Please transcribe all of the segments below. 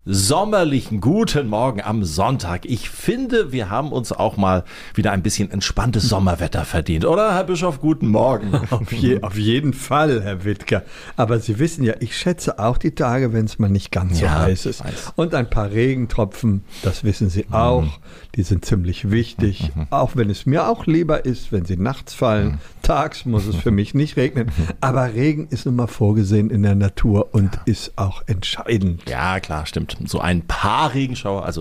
sommerlichen guten Morgen am Sonntag. Ich finde, wir haben uns auch mal wieder ein bisschen entspanntes Sommerwetter verdient, oder, Herr Bischof? Guten Morgen. Auf jeden Fall, Herr Wittger. Aber Sie wissen ja, ich schätze auch die Tage, wenn es mal nicht ganz so heiß ist. Und ein paar Regentropfen, das wissen Sie auch, die sind ziemlich wichtig. Auch wenn es mir auch lieber ist, wenn sie nachts fallen. Tags muss es für mich nicht regnen. Aber Regen ist nun mal vorgesehen in der Natur und ist auch entscheidend. Ja, klar, stimmt. So ein paar Regenschauer, also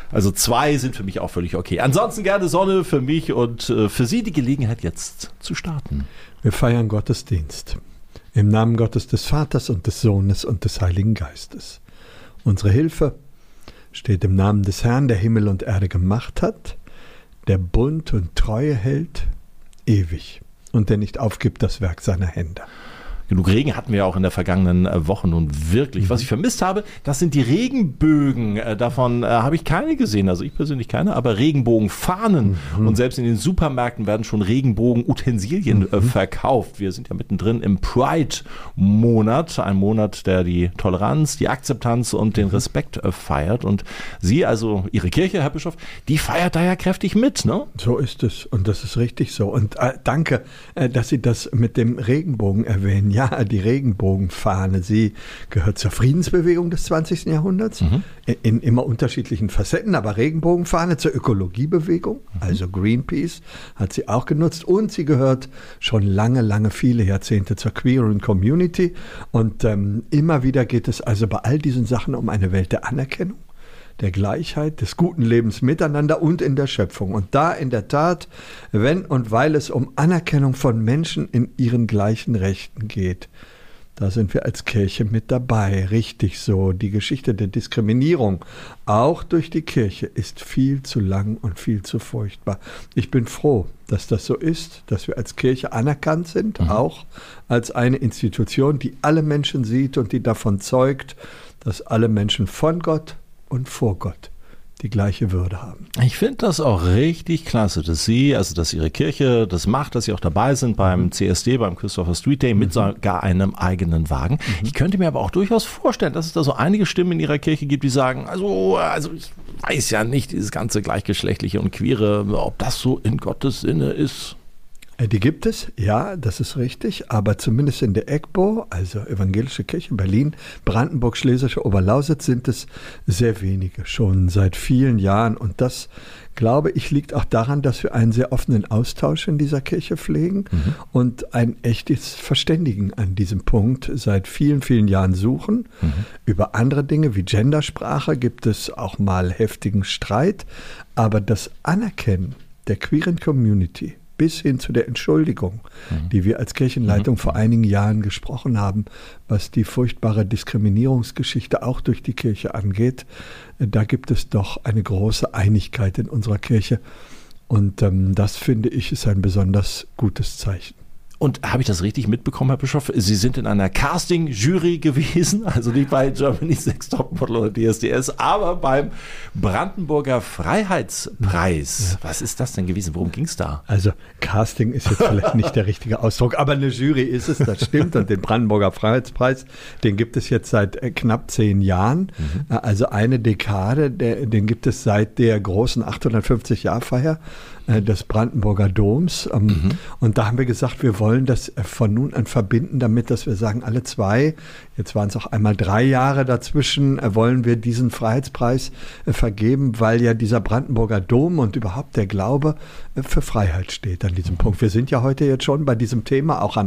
2 sind für mich auch völlig okay. Ansonsten gerne Sonne für mich und für Sie die Gelegenheit jetzt zu starten. Wir feiern Gottesdienst. Im Namen Gottes des Vaters und des Sohnes und des Heiligen Geistes. Unsere Hilfe steht im Namen des Herrn, der Himmel und Erde gemacht hat, der Bund und Treue hält, ewig und der nicht aufgibt das Werk seiner Hände. Genug Regen hatten wir auch in der vergangenen Woche nun wirklich. Was ich vermisst habe, das sind die Regenbögen. Davon habe ich keine gesehen, also ich persönlich keine, aber Regenbogenfahnen. Und selbst in den Supermärkten werden schon Regenbogenutensilien verkauft. Wir sind ja mittendrin im Pride-Monat, ein Monat, der die Toleranz, die Akzeptanz und den Respekt feiert. Und Sie, also Ihre Kirche, Herr Bischof, die feiert da ja kräftig mit, ne? So ist es und das ist richtig so. Und danke, dass Sie das mit dem Regenbogen erwähnen. Ja, die Regenbogenfahne, sie gehört zur Friedensbewegung des 20. Jahrhunderts, in immer unterschiedlichen Facetten, aber Regenbogenfahne zur Ökologiebewegung, also Greenpeace, hat sie auch genutzt und sie gehört schon lange, viele Jahrzehnte zur queeren Community und immer wieder geht es also bei all diesen Sachen um eine Welt der Anerkennung, der Gleichheit, des guten Lebens miteinander und in der Schöpfung. Und da in der Tat, wenn und weil es um Anerkennung von Menschen in ihren gleichen Rechten geht, da sind wir als Kirche mit dabei. Richtig so. Die Geschichte der Diskriminierung, auch durch die Kirche, ist viel zu lang und viel zu furchtbar. Ich bin froh, dass das so ist, dass wir als Kirche anerkannt sind, auch als eine Institution, die alle Menschen sieht und die davon zeugt, dass alle Menschen von Gott und vor Gott die gleiche Würde haben. Ich finde das auch richtig klasse, dass Sie, also dass Ihre Kirche das macht, dass Sie auch dabei sind beim CSD, beim Christopher Street Day mit sogar einem eigenen Wagen. Ich könnte mir aber auch durchaus vorstellen, dass es da so einige Stimmen in Ihrer Kirche gibt, die sagen, also ich weiß ja nicht, dieses ganze Gleichgeschlechtliche und Queere, ob das so in Gottes Sinne ist. Die gibt es, ja, das ist richtig, aber zumindest in der EGBO, also Evangelische Kirche Berlin, Brandenburg, Schlesische Oberlausitz, sind es sehr wenige, schon seit vielen Jahren. Und das, glaube ich, liegt auch daran, dass wir einen sehr offenen Austausch in dieser Kirche pflegen und ein echtes Verständigen an diesem Punkt seit vielen Jahren suchen. Über andere Dinge wie Gendersprache gibt es auch mal heftigen Streit, aber das Anerkennen der queeren Community bis hin zu der Entschuldigung, die wir als Kirchenleitung vor einigen Jahren gesprochen haben, was die furchtbare Diskriminierungsgeschichte auch durch die Kirche angeht, da gibt es doch eine große Einigkeit in unserer Kirche. Und das, finde ich, ist ein besonders gutes Zeichen. Und habe ich das richtig mitbekommen, Herr Bischof? Sie sind in einer Casting-Jury gewesen, also nicht bei Germany's Next Topmodel oder DSDS, aber beim Brandenburger Freiheitspreis. Ja. Was ist das denn gewesen? Worum ging es da? Also Casting ist jetzt vielleicht nicht der richtige Ausdruck, aber eine Jury ist es, das stimmt. Und den Brandenburger Freiheitspreis, den gibt es jetzt seit knapp 10 Jahren, also eine Dekade. Den gibt es seit der großen 850-Jahr-Feier des Brandenburger Doms. Und da haben wir gesagt, wir wollen das von nun an verbinden damit, dass wir sagen, alle 2, jetzt waren es auch einmal 3 Jahre dazwischen, wollen wir diesen Freiheitspreis vergeben, weil ja dieser Brandenburger Dom und überhaupt der Glaube für Freiheit steht an diesem Punkt. Wir sind ja heute jetzt schon bei diesem Thema auch an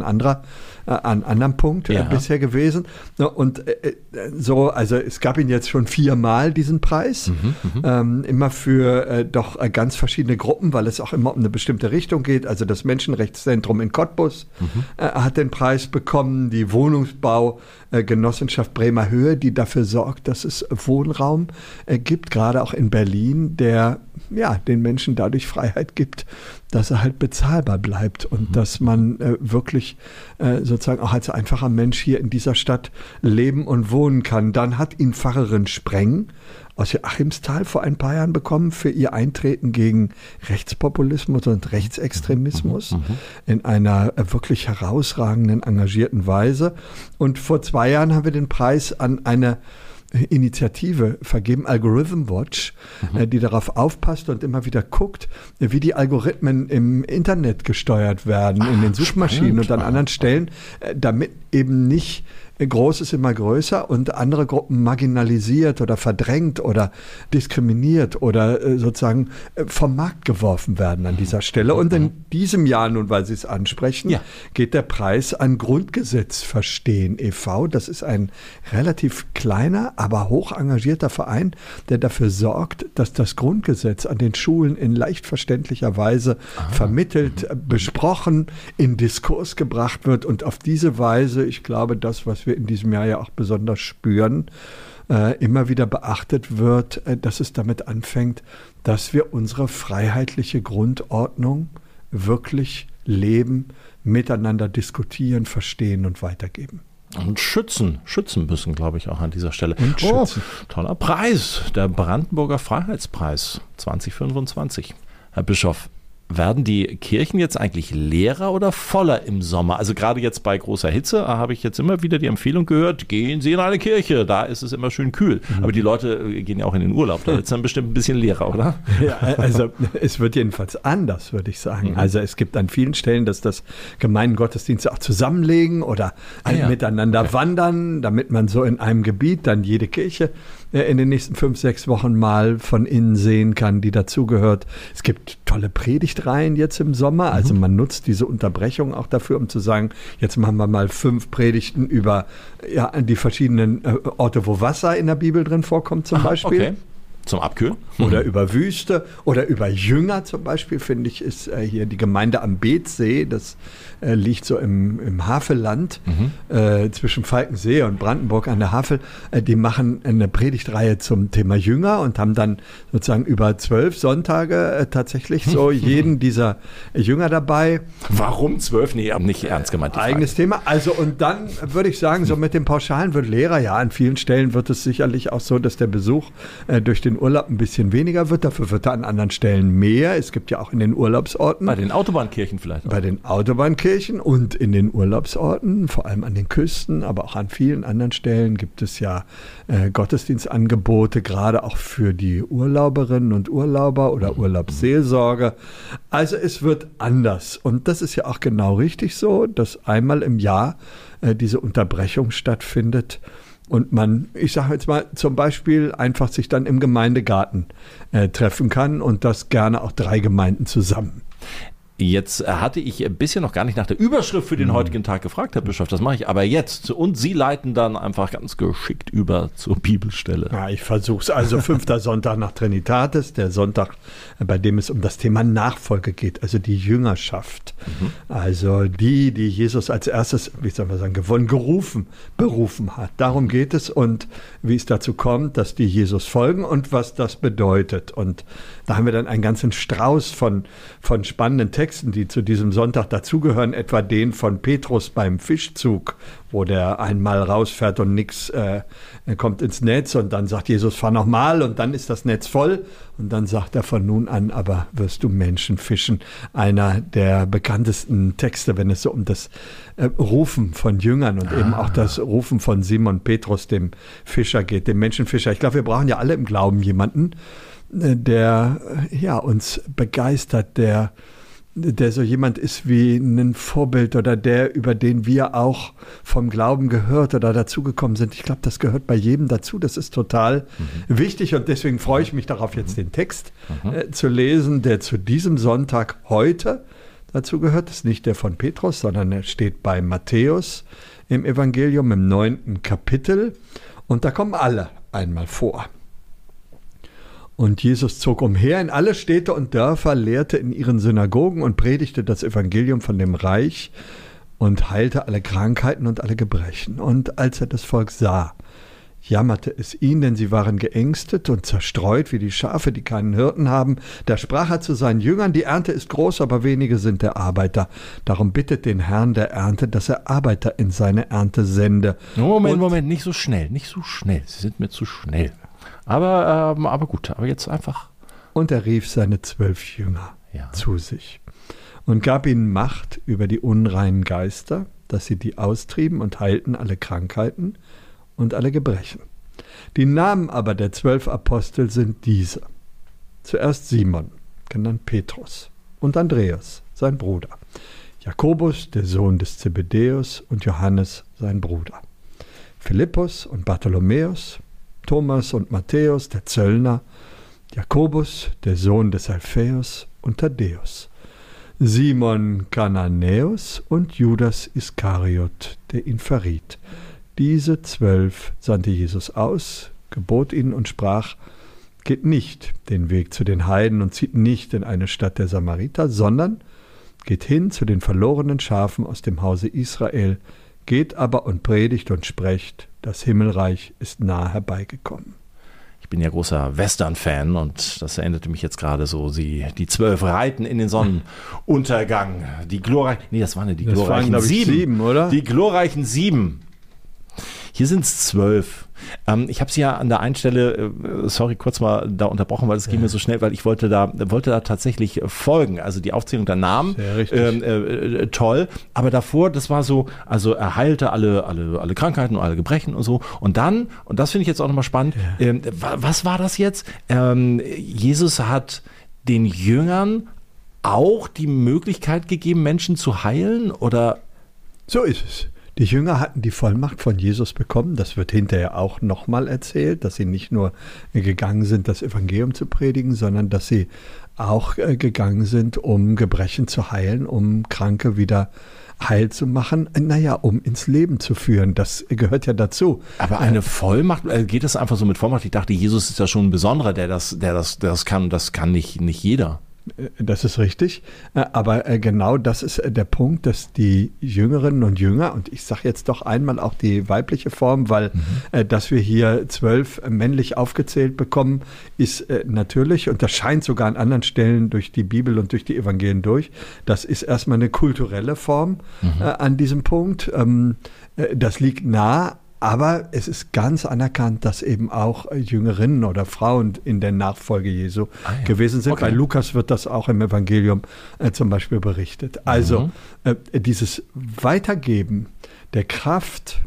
anderem Punkt bisher gewesen. Und so, also es gab ihn jetzt schon 4-mal, diesen Preis, immer für doch ganz verschiedene Gruppen, weil es auch immer um eine bestimmte Richtung geht. Also das Menschenrechtszentrum in Cottbus hat den Preis bekommen, die Wohnungsbaugenossenschaft Bremer Höhe, die dafür sorgt, dass es Wohnraum gibt, gerade auch in Berlin, der den Menschen dadurch Freiheit gibt, dass er halt bezahlbar bleibt und dass man wirklich sozusagen auch als einfacher Mensch hier in dieser Stadt leben und wohnen kann. Dann hat ihn Pfarrerin Spreng aus Joachimsthal vor ein paar Jahren bekommen für ihr Eintreten gegen Rechtspopulismus und Rechtsextremismus in einer wirklich herausragenden, engagierten Weise. Und vor 2 Jahren haben wir den Preis an eine Initiative vergeben, Algorithm Watch, die darauf aufpasst und immer wieder guckt, wie die Algorithmen im Internet gesteuert werden, in den Suchmaschinen und an anderen Stellen, damit eben nicht Großes immer größer und andere Gruppen marginalisiert oder verdrängt oder diskriminiert oder sozusagen vom Markt geworfen werden an dieser Stelle. Und in diesem Jahr, nun weil Sie es ansprechen, geht der Preis an Grundgesetz verstehen e.V. Das ist ein relativ kleiner, aber hoch engagierter Verein, der dafür sorgt, dass das Grundgesetz an den Schulen in leicht verständlicher Weise vermittelt, besprochen, in Diskurs gebracht wird und auf diese Weise, ich glaube, das, was wir in diesem Jahr ja auch besonders spüren, immer wieder beachtet wird, dass es damit anfängt, dass wir unsere freiheitliche Grundordnung wirklich leben, miteinander diskutieren, verstehen und weitergeben. Und schützen müssen, glaube ich, auch an dieser Stelle. Und schützen. Toller Preis, der Brandenburger Freiheitspreis 2025. Herr Bischof, werden die Kirchen jetzt eigentlich leerer oder voller im Sommer? Also gerade jetzt bei großer Hitze habe ich jetzt immer wieder die Empfehlung gehört, gehen Sie in eine Kirche, da ist es immer schön kühl. Aber die Leute gehen ja auch in den Urlaub, da wird es dann bestimmt ein bisschen leerer, oder? Ja, also es wird jedenfalls anders, würde ich sagen. Also es gibt an vielen Stellen, dass das Gemeindengottesdienste auch zusammenlegen oder miteinander wandern, damit man so in einem Gebiet dann jede Kirche in den nächsten 5-6 Wochen mal von innen sehen kann, die dazugehört. Es gibt tolle Predigtreihen jetzt im Sommer. Also man nutzt diese Unterbrechung auch dafür, um zu sagen, jetzt machen wir mal 5 Predigten über die verschiedenen Orte, wo Wasser in der Bibel drin vorkommt zum Beispiel. Okay. Zum Abkühlen? Oder über Wüste oder über Jünger zum Beispiel, finde ich, ist hier die Gemeinde am Beetsee, das liegt so im Havelland zwischen Falkensee und Brandenburg an der Havel. Die machen eine Predigtreihe zum Thema Jünger und haben dann sozusagen über 12 Sonntage tatsächlich so jeden dieser Jünger dabei. Warum 12? Nee, nicht ernst gemeint. Eigenes Thema. Also und dann würde ich sagen, so mit dem Pauschalen wird Lehrer, ja, an vielen Stellen wird es sicherlich auch so, dass der Besuch durch den Urlaub ein bisschen weniger wird, dafür wird er an anderen Stellen mehr. Es gibt ja auch in den Urlaubsorten. Bei den Autobahnkirchen vielleicht auch. Bei den Autobahnkirchen und in den Urlaubsorten, vor allem an den Küsten, aber auch an vielen anderen Stellen gibt es ja Gottesdienstangebote, gerade auch für die Urlauberinnen und Urlauber oder Urlaubsseelsorge. Also es wird anders. Und das ist ja auch genau richtig so, dass einmal im Jahr diese Unterbrechung stattfindet. Und man, ich sage jetzt mal, zum Beispiel einfach sich dann im Gemeindegarten treffen kann und das gerne auch 3 Gemeinden zusammen. Jetzt hatte ich bisher noch gar nicht nach der Überschrift für den heutigen Tag gefragt, Herr Bischof. Das mache ich aber jetzt. Und Sie leiten dann einfach ganz geschickt über zur Bibelstelle. Ja, ich versuche es. Also 5. Sonntag nach Trinitatis, der Sonntag, bei dem es um das Thema Nachfolge geht, also die Jüngerschaft. Also die Jesus als erstes, wie soll man sagen, berufen hat. Darum geht es und wie es dazu kommt, dass die Jesus folgen und was das bedeutet. Und da haben wir dann einen ganzen Strauß von spannenden Texten, die zu diesem Sonntag dazugehören, etwa den von Petrus beim Fischzug, wo der einmal rausfährt und nichts kommt ins Netz und dann sagt Jesus, fahr nochmal und dann ist das Netz voll und dann sagt er von nun an, aber wirst du Menschen fischen. Einer der bekanntesten Texte, wenn es so um das Rufen von Jüngern und eben auch das Rufen von Simon Petrus, dem Fischer geht, dem Menschenfischer. Ich glaube, wir brauchen ja alle im Glauben jemanden, der uns begeistert, der so jemand ist wie ein Vorbild oder der, über den wir auch vom Glauben gehört oder dazugekommen sind. Ich glaube, das gehört bei jedem dazu. Das ist total wichtig und deswegen freue ich mich darauf, jetzt den Text zu lesen, der zu diesem Sonntag heute dazu gehört. Das ist nicht der von Petrus, sondern er steht bei Matthäus im Evangelium im 9. Kapitel und da kommen alle einmal vor. Und Jesus zog umher in alle Städte und Dörfer, lehrte in ihren Synagogen und predigte das Evangelium von dem Reich und heilte alle Krankheiten und alle Gebrechen. Und als er das Volk sah, jammerte es ihn, denn sie waren geängstet und zerstreut wie die Schafe, die keinen Hirten haben. Da sprach er zu seinen Jüngern, die Ernte ist groß, aber wenige sind der Arbeiter. Darum bittet den Herrn der Ernte, dass er Arbeiter in seine Ernte sende. Moment, nicht so schnell. Sie sind mir zu schnell. Aber gut, aber jetzt einfach. Und er rief seine 12 Jünger zu sich und gab ihnen Macht über die unreinen Geister, dass sie die austrieben und heilten alle Krankheiten und alle Gebrechen. Die Namen aber der 12 Apostel sind diese. Zuerst Simon, genannt Petrus, und Andreas, sein Bruder. Jakobus, der Sohn des Zebedäus, und Johannes, sein Bruder. Philippus und Bartholomäus, Thomas und Matthäus, der Zöllner, Jakobus, der Sohn des Alphaeus, und Thaddäus. Simon Kananäus und Judas Iskariot, der ihn verriet. Diese 12 sandte Jesus aus, gebot ihnen und sprach: Geht nicht den Weg zu den Heiden und zieht nicht in eine Stadt der Samariter, sondern geht hin zu den verlorenen Schafen aus dem Hause Israel, geht aber und predigt und sprecht, das Himmelreich ist nahe herbeigekommen. Ich bin ja großer Western-Fan und das erinnerte mich jetzt gerade so, die 12 reiten in den Sonnenuntergang. Die glorreichen 7, oder? Die glorreichen 7. Hier sind es 12. Ich habe sie ja an der einen Stelle, sorry, kurz mal da unterbrochen, weil es ging mir so schnell, weil ich wollte da tatsächlich folgen. Also die Aufzählung der Namen, toll. Aber davor, das war so, also er heilte alle Krankheiten und alle Gebrechen und so. Und dann, und das finde ich jetzt auch nochmal spannend, was war das jetzt? Jesus hat den Jüngern auch die Möglichkeit gegeben, Menschen zu heilen, oder? So ist es. Die Jünger hatten die Vollmacht von Jesus bekommen. Das wird hinterher auch nochmal erzählt, dass sie nicht nur gegangen sind, das Evangelium zu predigen, sondern dass sie auch gegangen sind, um Gebrechen zu heilen, um Kranke wieder heil zu machen, um ins Leben zu führen. Das gehört ja dazu. Aber eine Vollmacht, geht das einfach so mit Vollmacht? Ich dachte, Jesus ist ja schon ein Besonderer, der das kann. Das kann nicht jeder. Das ist richtig, aber genau das ist der Punkt, dass die Jüngerinnen und Jünger, und ich sage jetzt doch einmal auch die weibliche Form, weil dass wir hier 12 männlich aufgezählt bekommen, ist natürlich, und das scheint sogar an anderen Stellen durch die Bibel und durch die Evangelien durch, das ist erstmal eine kulturelle Form an diesem Punkt. Das liegt nah. Aber es ist ganz anerkannt, dass eben auch Jüngerinnen oder Frauen in der Nachfolge Jesu gewesen sind. Okay. Bei Lukas wird das auch im Evangelium zum Beispiel berichtet. Also dieses Weitergeben der Kraft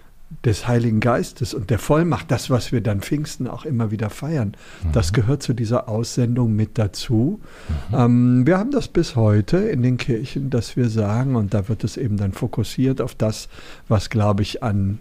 des Heiligen Geistes und der Vollmacht, das, was wir dann Pfingsten auch immer wieder feiern, das gehört zu dieser Aussendung mit dazu. Wir haben das bis heute in den Kirchen, dass wir sagen, und da wird es eben dann fokussiert auf das, was, glaube ich, an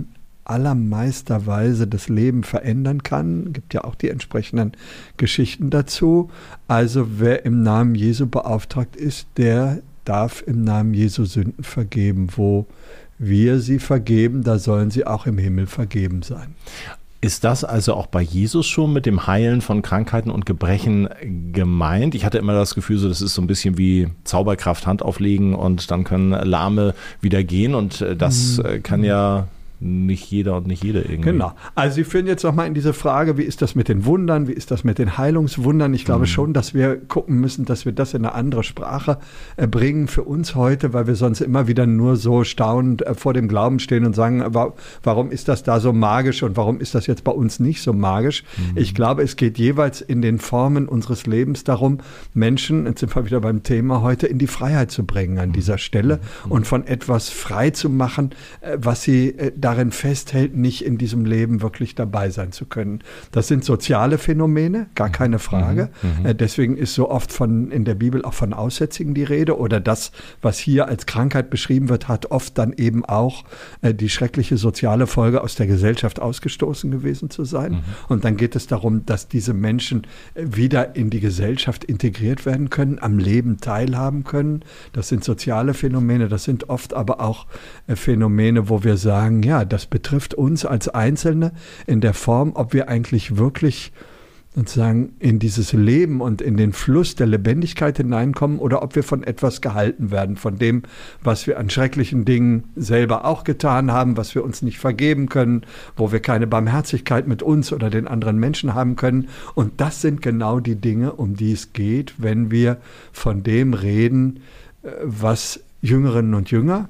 allermeister Weise das Leben verändern kann. Gibt ja auch die entsprechenden Geschichten dazu. Also wer im Namen Jesu beauftragt ist, der darf im Namen Jesu Sünden vergeben. Wo wir sie vergeben, da sollen sie auch im Himmel vergeben sein. Ist das also auch bei Jesus schon mit dem Heilen von Krankheiten und Gebrechen gemeint? Ich hatte immer das Gefühl, so das ist so ein bisschen wie Zauberkraft, Hand auflegen und dann können Lahme wieder gehen, und das kann ja nicht jeder und nicht jede irgendwie. Genau. Also Sie führen jetzt nochmal in diese Frage, wie ist das mit den Wundern, wie ist das mit den Heilungswundern? Ich glaube schon, dass wir gucken müssen, dass wir das in eine andere Sprache bringen für uns heute, weil wir sonst immer wieder nur so staunend vor dem Glauben stehen und sagen, warum ist das da so magisch und warum ist das jetzt bei uns nicht so magisch? Ich glaube, es geht jeweils in den Formen unseres Lebens darum, Menschen, jetzt sind wir wieder beim Thema heute, in die Freiheit zu bringen an dieser Stelle und von etwas frei zu machen, was sie darin festhält, nicht in diesem Leben wirklich dabei sein zu können. Das sind soziale Phänomene, gar keine Frage. Deswegen ist so oft in der Bibel auch von Aussätzigen die Rede, oder das, was hier als Krankheit beschrieben wird, hat oft dann eben auch die schreckliche soziale Folge, aus der Gesellschaft ausgestoßen gewesen zu sein. Und dann geht es darum, dass diese Menschen wieder in die Gesellschaft integriert werden können, am Leben teilhaben können. Das sind soziale Phänomene, das sind oft aber auch Phänomene, wo wir sagen, ja, das betrifft uns als Einzelne in der Form, ob wir eigentlich wirklich sozusagen in dieses Leben und in den Fluss der Lebendigkeit hineinkommen oder ob wir von etwas gehalten werden, von dem, was wir an schrecklichen Dingen selber auch getan haben, was wir uns nicht vergeben können, wo wir keine Barmherzigkeit mit uns oder den anderen Menschen haben können. Und das sind genau die Dinge, um die es geht, wenn wir von dem reden, was Jüngerinnen und Jünger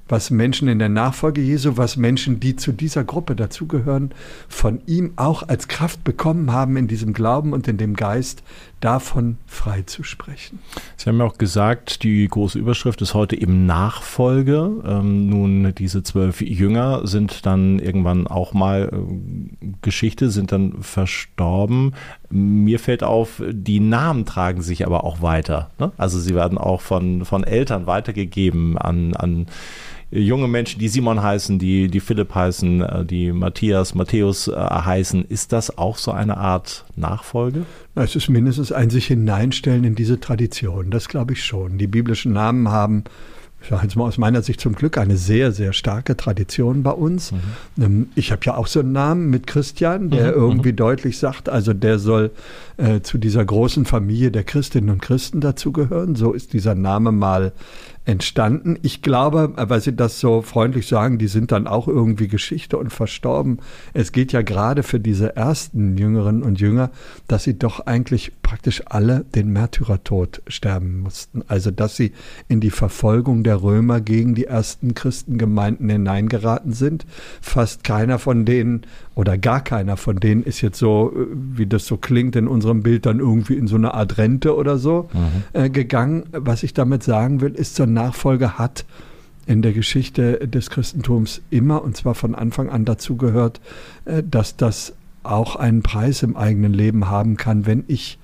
was Menschen in der Nachfolge Jesu, was Menschen, die zu dieser Gruppe dazugehören, von ihm auch als Kraft bekommen haben, in diesem Glauben und in dem Geist, davon frei zu sprechen. Sie haben ja auch gesagt, die große Überschrift ist heute eben Nachfolge. Nun, diese 12 Jünger sind dann irgendwann auch mal Geschichte, sind dann verstorben. Mir fällt auf, die Namen tragen sich aber auch weiter, ne? Also sie werden auch von Eltern weitergegeben an junge Menschen, die Simon heißen, die Philipp heißen, die Matthias, Matthäus heißen. Ist das auch so eine Art Nachfolge? Es ist mindestens ein sich hineinstellen in diese Tradition, das glaube ich schon. Die biblischen Namen haben, ich sage jetzt mal aus meiner Sicht zum Glück, eine sehr, sehr starke Tradition bei uns. Ich habe ja auch so einen Namen mit Christian, der irgendwie deutlich sagt, also der soll zu dieser großen Familie der Christinnen und Christen dazugehören. So ist dieser Name mal entstanden. Ich glaube, weil Sie das so freundlich sagen, die sind dann auch irgendwie Geschichte und verstorben. Es geht ja gerade für diese ersten Jüngerinnen und Jünger, dass sie doch eigentlich praktisch alle den Märtyrertod sterben mussten. Also, dass sie in die Verfolgung der Römer gegen die ersten Christengemeinden hineingeraten sind. Fast keiner von denen oder gar keiner von denen ist jetzt so, wie das so klingt in unserem Bild, dann irgendwie in so eine Art Rente oder so gegangen. Was ich damit sagen will, ist, zur Nachfolge hat in der Geschichte des Christentums immer, und zwar von Anfang an dazu gehört, dass das auch einen Preis im eigenen Leben haben kann, wenn ich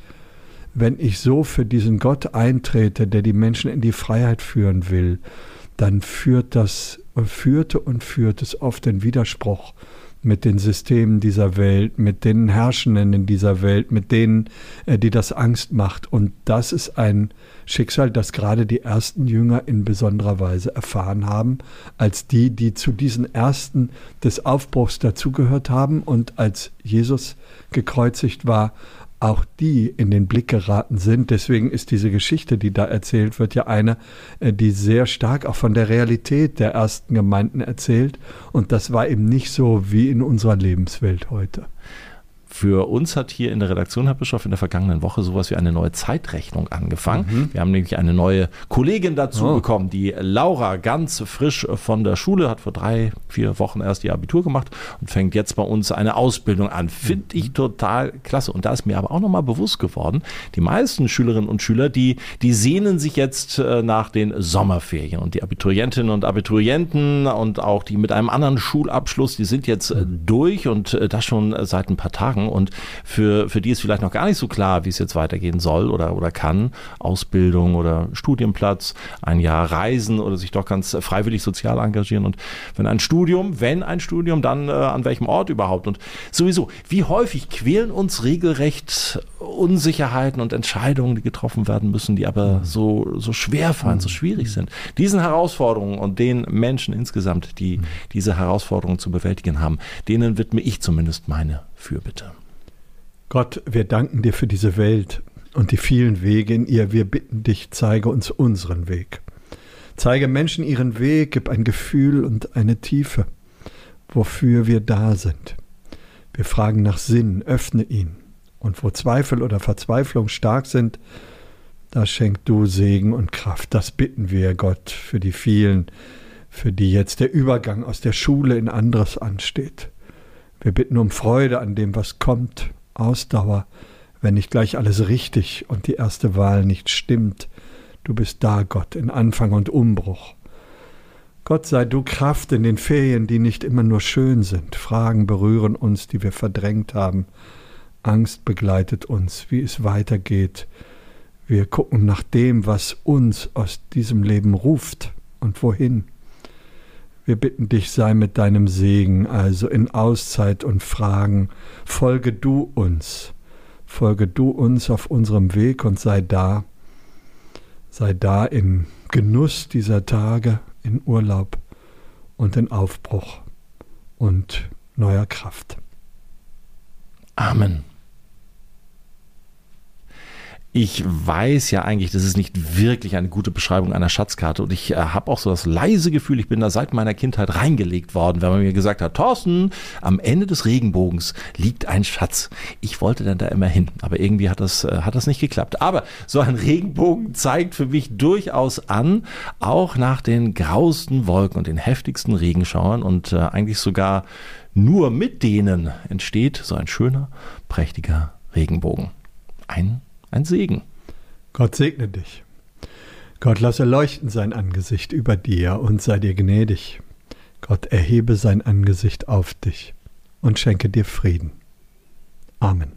so für diesen Gott eintrete, der die Menschen in die Freiheit führen will, dann führt es oft in Widerspruch mit den Systemen dieser Welt, mit den Herrschenden in dieser Welt, mit denen, die das Angst macht. Und das ist ein Schicksal, das gerade die ersten Jünger in besonderer Weise erfahren haben, als die zu diesen Ersten des Aufbruchs dazugehört haben und als Jesus gekreuzigt war, auch die in den Blick geraten sind. Deswegen ist diese Geschichte, die da erzählt wird, ja eine, die sehr stark auch von der Realität der ersten Gemeinden erzählt. Und das war eben nicht so wie in unserer Lebenswelt heute. Für uns hat hier in der Redaktion, Herr Bischof, in der vergangenen Woche sowas wie eine neue Zeitrechnung angefangen. Wir haben nämlich eine neue Kollegin dazu bekommen, die Laura, ganz frisch von der Schule, hat vor 3-4 Wochen erst ihr Abitur gemacht und fängt jetzt bei uns eine Ausbildung an. Finde ich total klasse. Und da ist mir aber auch nochmal bewusst geworden, die meisten Schülerinnen und Schüler, die sehnen sich jetzt nach den Sommerferien. Und die Abiturientinnen und Abiturienten und auch die mit einem anderen Schulabschluss, die sind jetzt durch und das schon seit ein paar Tagen. Und für die ist vielleicht noch gar nicht so klar, wie es jetzt weitergehen soll oder kann. Ausbildung oder Studienplatz, ein Jahr reisen oder sich doch ganz freiwillig sozial engagieren. Und wenn ein Studium, dann an welchem Ort überhaupt? Und sowieso, wie häufig quälen uns regelrecht Unsicherheiten und Entscheidungen, die getroffen werden müssen, die aber so schwer fallen, so schwierig sind. Diesen Herausforderungen und den Menschen insgesamt, die diese Herausforderungen zu bewältigen haben, denen widme ich zumindest meine Fürbitte. Gott, wir danken dir für diese Welt und die vielen Wege in ihr. Wir bitten dich, zeige uns unseren Weg. Zeige Menschen ihren Weg, gib ein Gefühl und eine Tiefe, wofür wir da sind. Wir fragen nach Sinn, öffne ihn. Und wo Zweifel oder Verzweiflung stark sind, da schenk du Segen und Kraft. Das bitten wir, Gott, für die vielen, für die jetzt der Übergang aus der Schule in anderes ansteht. Wir bitten um Freude an dem, was kommt, Ausdauer, wenn nicht gleich alles richtig und die erste Wahl nicht stimmt. Du bist da, Gott, in Anfang und Umbruch. Gott, sei du Kraft in den Ferien, die nicht immer nur schön sind. Fragen berühren uns, die wir verdrängt haben. Angst begleitet uns, wie es weitergeht. Wir gucken nach dem, was uns aus diesem Leben ruft und wohin. Wir bitten dich, sei mit deinem Segen, also in Auszeit und Fragen. Folge du uns auf unserem Weg und sei da im Genuss dieser Tage, in Urlaub und in Aufbruch und neuer Kraft. Amen. Ich weiß ja eigentlich, das ist nicht wirklich eine gute Beschreibung einer Schatzkarte und ich habe auch so das leise Gefühl, ich bin da seit meiner Kindheit reingelegt worden, wenn man mir gesagt hat, Thorsten, am Ende des Regenbogens liegt ein Schatz. Ich wollte dann da immer hin, aber irgendwie hat das nicht geklappt. Aber so ein Regenbogen zeigt für mich durchaus an, auch nach den grausten Wolken und den heftigsten Regenschauern und eigentlich sogar nur mit denen entsteht so ein schöner, prächtiger Regenbogen. Ein Segen. Gott segne dich. Gott lasse leuchten sein Angesicht über dir und sei dir gnädig. Gott erhebe sein Angesicht auf dich und schenke dir Frieden. Amen.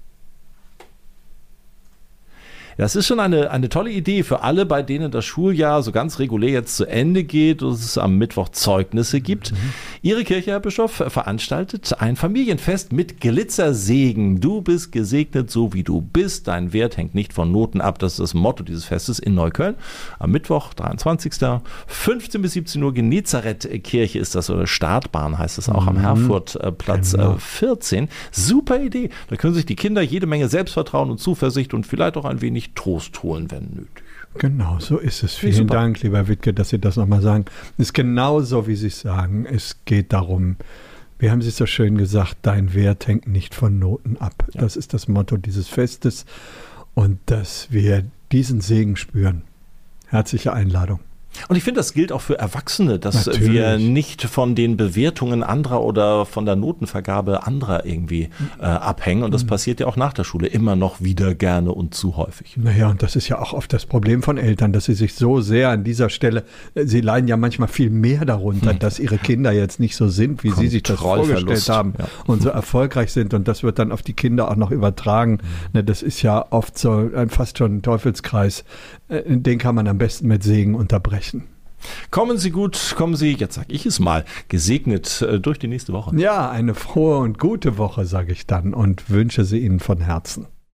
Das ist schon eine tolle Idee für alle, bei denen das Schuljahr so ganz regulär jetzt zu Ende geht und es am Mittwoch Zeugnisse gibt. Ihre Kirche, Herr Bischof, veranstaltet ein Familienfest mit Glitzersegen. Du bist gesegnet, so wie du bist. Dein Wert hängt nicht von Noten ab. Das ist das Motto dieses Festes in Neukölln. Am Mittwoch, 23. 15 bis 17 Uhr, Genezareth-Kirche ist das, oder Startbahn heißt es auch, am Herfurtplatz 14. Super Idee. Da können sich die Kinder jede Menge Selbstvertrauen und Zuversicht und vielleicht auch ein wenig Trost holen, wenn nötig. Genau, so ist es. Vielen Dank, lieber Wittke, dass Sie das nochmal sagen. Es ist genau so, wie Sie es sagen. Es geht darum, wir haben es so schön gesagt, dein Wert hängt nicht von Noten ab. Ja. Das ist das Motto dieses Festes. Und dass wir diesen Segen spüren. Herzliche Einladung. Und ich finde, das gilt auch für Erwachsene, dass wir nicht von den Bewertungen anderer oder von der Notenvergabe anderer irgendwie abhängen. Und das passiert ja auch nach der Schule immer noch wieder gerne und zu häufig. Naja, und das ist ja auch oft das Problem von Eltern, dass sie sich so sehr an dieser Stelle, sie leiden ja manchmal viel mehr darunter, dass ihre Kinder jetzt nicht so sind, wie sie sich das vorgestellt haben und so erfolgreich sind. Und das wird dann auf die Kinder auch noch übertragen. Das ist ja oft so fast schon ein Teufelskreis. Den kann man am besten mit Segen unterbrechen. Kommen Sie gut, kommen Sie, jetzt sage ich es mal, gesegnet durch die nächste Woche. Ja, eine frohe und gute Woche, sage ich dann, und wünsche sie Ihnen von Herzen.